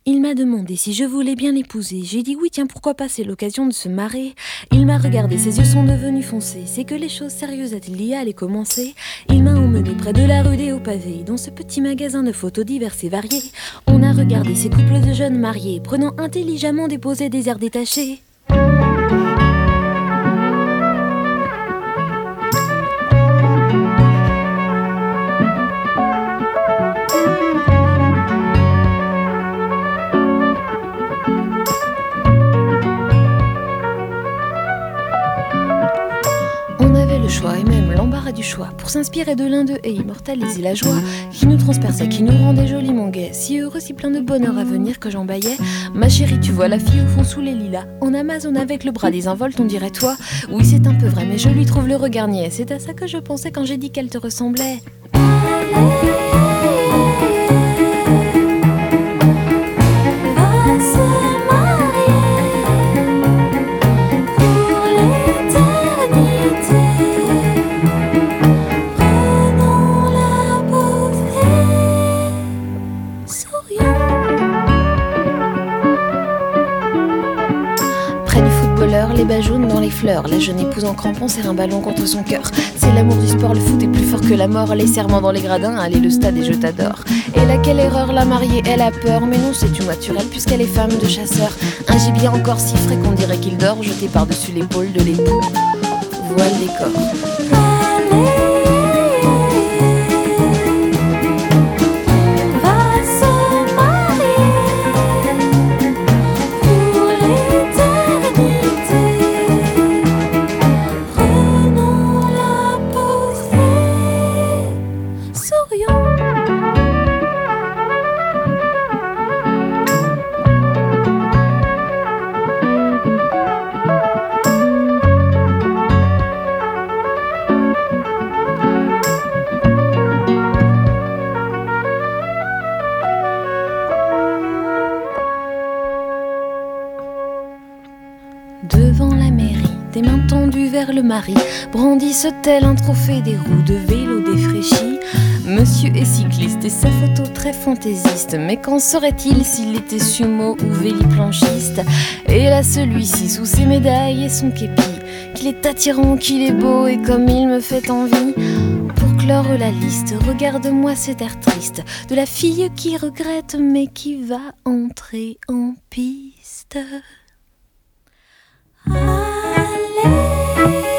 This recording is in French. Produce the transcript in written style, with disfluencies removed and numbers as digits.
Il m'a demandé si je voulais bien l'épouser. J'ai dit oui, tiens, pourquoi pas, c'est l'occasion de se marrer. Il m'a regardé, ses yeux sont devenus foncés. C'est que les choses sérieuses a-t-il dit allaient commencer. Il m'a emmené près de la rue des Hauts-Pavés, dans ce petit magasin de photos diverses et variées. On a regardé ces couples de jeunes mariés, prenant intelligemment des poses et des airs détachés. Et même l'embarras du choix pour s'inspirer de l'un d'eux et immortaliser la joie qui nous transperçait, qui nous rendait joliment gais, si heureux, si plein de bonheur à venir que j'embaillais. Ma chérie, tu vois la fille au fond sous les lilas, en Amazon avec le bras désinvolte, on dirait toi. Oui, c'est un peu vrai, mais je lui trouve le regard niais. C'est à ça que je pensais quand j'ai dit qu'elle te ressemblait. Les bas jaunes dans les fleurs, la jeune épouse en crampons serre un ballon contre son cœur. C'est l'amour du sport, le foot est plus fort que la mort. Les serments dans les gradins, allez le stade et je t'adore. Et là quelle erreur, la mariée elle a peur. Mais non, c'est tout naturel puisqu'elle est femme de chasseur. Un gibier encore si frais qu'on dirait qu'il dort, jeté par-dessus l'épaule de l'époux. Voile les corps. Devant la mairie, des mains tendues vers le mari brandissent tel un trophée des roues de vélo défraîchies. Monsieur est cycliste et sa photo très fantaisiste. Mais qu'en serait-il s'il était sumo ou véliplanchiste? Et là celui-ci sous ses médailles et son képi, qu'il est attirant, qu'il est beau et comme il me fait envie. Pour clore la liste, regarde-moi cet air triste de la fille qui regrette mais qui va entrer en piste. Allez.